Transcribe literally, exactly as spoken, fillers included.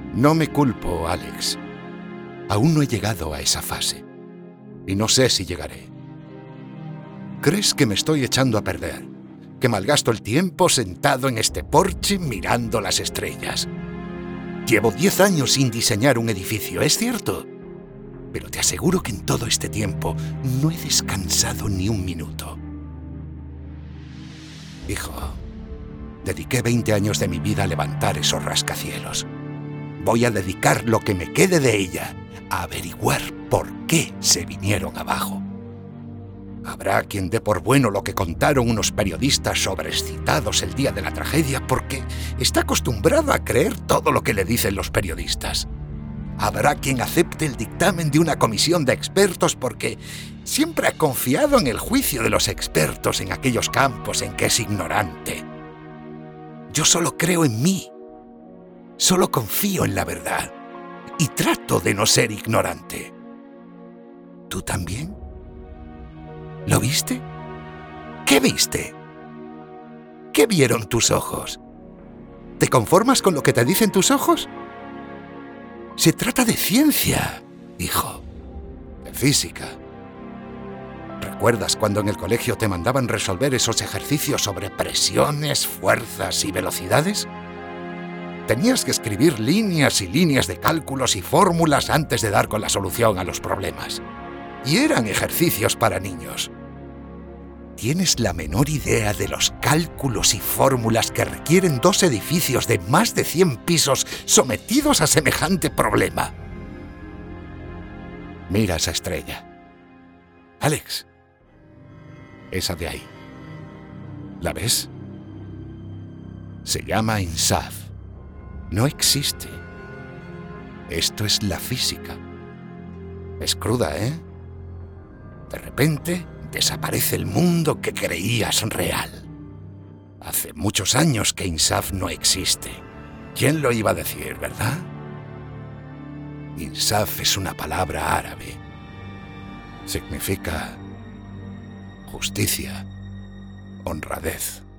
No me culpo, Alex. Aún no he llegado a esa fase. Y no sé si llegaré. ¿Crees que me estoy echando a perder? ¿Que malgasto el tiempo sentado en este porche mirando las estrellas? Llevo diez años sin diseñar un edificio, es cierto. Pero te aseguro que en todo este tiempo no he descansado ni un minuto. Hijo, dediqué veinte años de mi vida a levantar esos rascacielos. Voy a dedicar lo que me quede de ella a averiguar por qué se vinieron abajo. Habrá quien dé por bueno lo que contaron unos periodistas sobreexcitados el día de la tragedia porque está acostumbrado a creer todo lo que le dicen los periodistas. Habrá quien acepte el dictamen de una comisión de expertos porque siempre ha confiado en el juicio de los expertos en aquellos campos en que es ignorante. Yo solo creo en mí. Solo confío en la verdad y trato de no ser ignorante. ¿Tú también? ¿Lo viste? ¿Qué viste? ¿Qué vieron tus ojos? ¿Te conformas con lo que te dicen tus ojos? Se trata de ciencia, hijo, de física. ¿Recuerdas cuando en el colegio te mandaban resolver esos ejercicios sobre presiones, fuerzas y velocidades? Tenías que escribir líneas y líneas de cálculos y fórmulas antes de dar con la solución a los problemas. Y eran ejercicios para niños. ¿Tienes la menor idea de los cálculos y fórmulas que requieren dos edificios de más de cien pisos sometidos a semejante problema? Mira esa estrella. Alex, esa de ahí. ¿La ves? Se llama INSAF. No existe. Esto es la física. Es cruda, ¿eh? De repente desaparece el mundo que creías real. Hace muchos años que INSAF no existe. ¿Quién lo iba a decir, verdad? INSAF es una palabra árabe. Significa justicia, honradez.